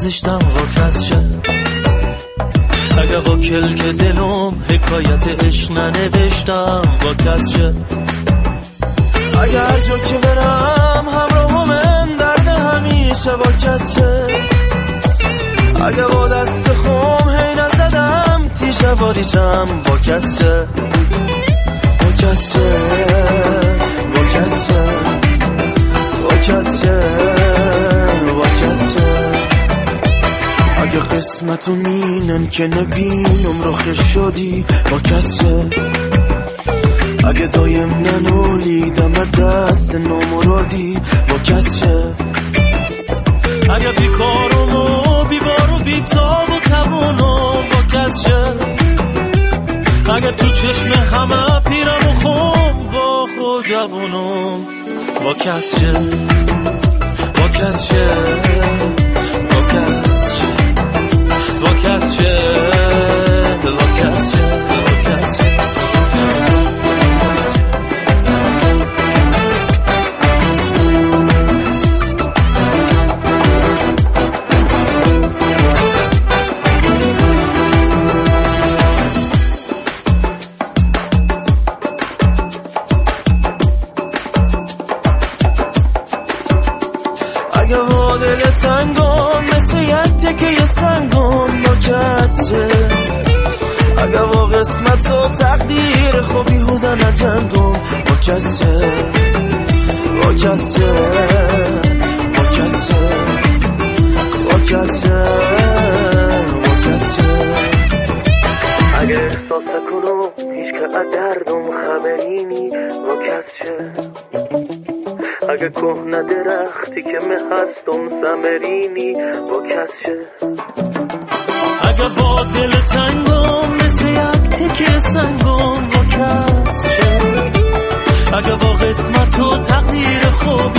نوشتم و کس شه، اگه با کلک دلم حکایت عشق ننوشتم و کس شه، اگه هر جا که برم همراه من درد همیشه با کس شه، اگه با دست خم هی نزدم تیشه واریشم با کس شه، با کس شه، با کس شه، با کس شه، با کس شه، اگه قسمتو مینم که نبینم رخ شدی با کس شه، اگه دایم ننولیدم دست نامرادی با کس شه، اگه بیکارم و بیبار و بیتاب و توانم با کس شه، اگه تو چشم همه پیرم و خم با خود جوانم با کس شه، با کس شه، با کس شه، با کس شه، با کس شه، با کس شه. اگه با دل تنگم مثل یک تکه سنگم با کس شه، اگه با قسمت و تقدیر خوبی هودا نجنگم با کس شه، با کس شه، با کس شه، با کس شه، با کس شه، اگه احساس کنم هیچ که از دردم خبری نی با کس شه، اگه کهنه درختی که من هستم ثمرینی با کس شه، اگه با دل تنگم مثل یک تکه سنگم با کس شه، اگه با قسمت و تقدیر خوب